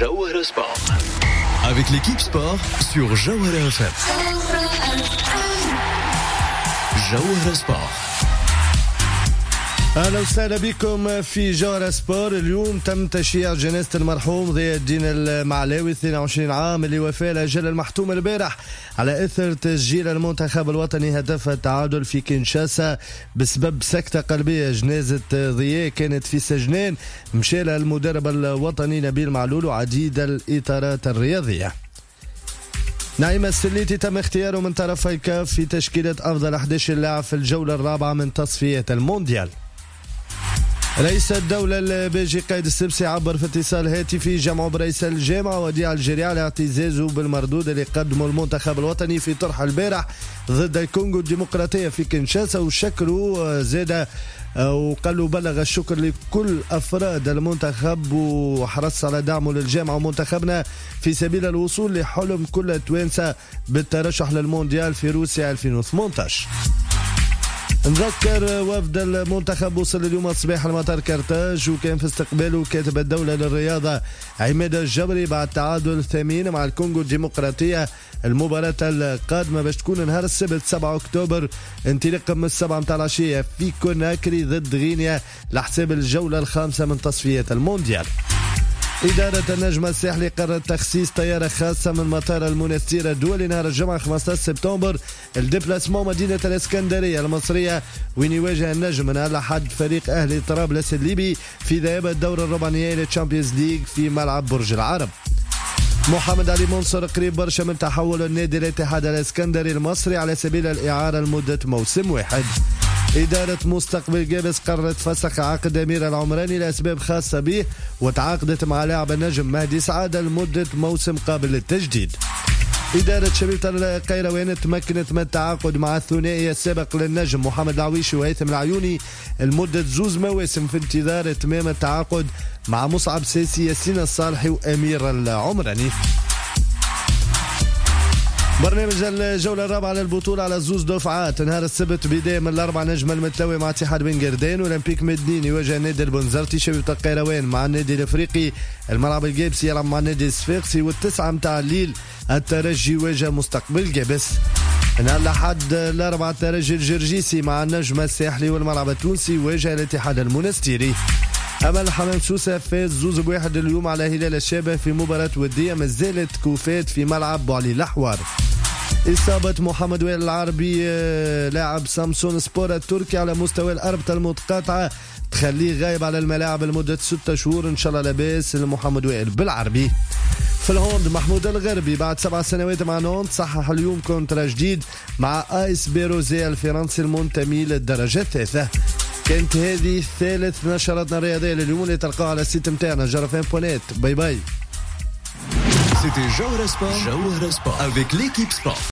Jawahara Sport. Avec l'équipe sport sur Jawahara FM. Jawahara Sport. أهلا وسهلا بكم في جوهرة سبور. اليوم تم تشييع جنازة المرحوم ضياء الدين المعلاوي 22 عام اللي وفى الأجل المحتوم البارح على إثر تسجيل المنتخب الوطني هدف التعادل في كينشاسا بسبب سكتة قلبية. جنازة ضياء كانت في سجنين مشى لها المدرب الوطني نبيل معلول وعديد الإطارات الرياضية. نعيم السليتي تم اختياره من طرف الكاف في تشكيلة أفضل 11 لاعب في الجولة الرابعة من تصفية المونديال. رئيس الدولة البيجي قايد السبسي عبر في اتصال هاتفي جمع برئيس الجامعة وديع الجريعة على اعتزازه بالمردود اللي قدمه المنتخب الوطني في طرح البارح ضد الكونغو الديمقراطية في كينشاسا، وشكروا زاد وقالوا بلغ الشكر لكل أفراد المنتخب وحرص على دعمه للجامعة ومنتخبنا في سبيل الوصول لحلم كل التوانسة بالترشح للمونديال في روسيا 2018. نذكر وفد المنتخب وصل اليوم الصباح لمطار كرتاج وكان في استقباله كاتب الدولة للرياضة عماد الجبري بعد تعادل ثمين مع الكونغو الديمقراطية. المباراة القادمة باش تكون نهار السبت 7 أكتوبر انطلاقا من 7 متاع العشية في كوناكري ضد غينيا لحساب الجولة الخامسة من تصفية المونديال. إدارة النجم الساحلي قررت تخصيص طيارة خاصة من مطار المنستير الدولي نهار الجمعة 15 سبتمبر الدبلاسمون مدينة الإسكندرية المصرية وين يواجه النجم من الأحد فريق أهلي طرابلس الليبي في ذهاب الدور الربع نهائي للتشامبيونز ليج في ملعب برج العرب. محمد علي منصور قريب برشا من تحول النادي الاتحاد الإسكندري المصري على سبيل الإعارة لمدة موسم واحد. إدارة مستقبل جابس قررت فسخ عقد أمير العمراني لأسباب خاصة به وتعاقدت مع لاعب النجم مهدي سعادة لمدة موسم قابل للتجديد. إدارة شبيبة القيروان تمكنت من التعاقد مع الثنائي السابق للنجم محمد العويشي وهيثم العيوني لمدة 2 مواسم في انتظار إتمام التعاقد مع مصعب ساسي ياسين الصالحي وأمير العمراني. برنامج الجولة الرابعة للبطولة على 2 دفعات نهار السبت بداية من الأربع نجم المتلوي مع اتحاد بن قردين والأولمبيك مدنين يواجه النادي البنزرتي، شبيبة القيروان مع النادي الأفريقي، الملعب الجابسي يلعب مع النادي الصفاقسي، والتسعة متاع الليل الترجي يواجه مستقبل جابس. نهار الأحد الأربعة الترجي الجرجيسي مع النجم الساحلي والملعب التونسي يواجه الاتحاد المنستيري. أمل حمام سوسة فاز 2-1 اليوم على هلال الشابة في مباراة ودية مازالت كوفات في ملعب بوعلي الأحوار. إصابة محمد وائل العربي لاعب سامسون سبور التركي على مستوى الأربطة المتقاطعة تخليه غايب على الملاعب لمدة 6 شهور إن شاء الله لاباس لمحمد وائل بالعربي. في الهوند محمود الغربي بعد 7 سنوات مع نونت صحح اليوم كونترا جديد مع آيس بيروزي الفرنسي المنتمي للدرجة الثالثة. كانت هذه ثالث نشراتنا الرياضية لليوم اللي تلقاها على السيت متاعنا jarafin.net. باي باي. C'était Jawahara Sport avec l'équipe sport.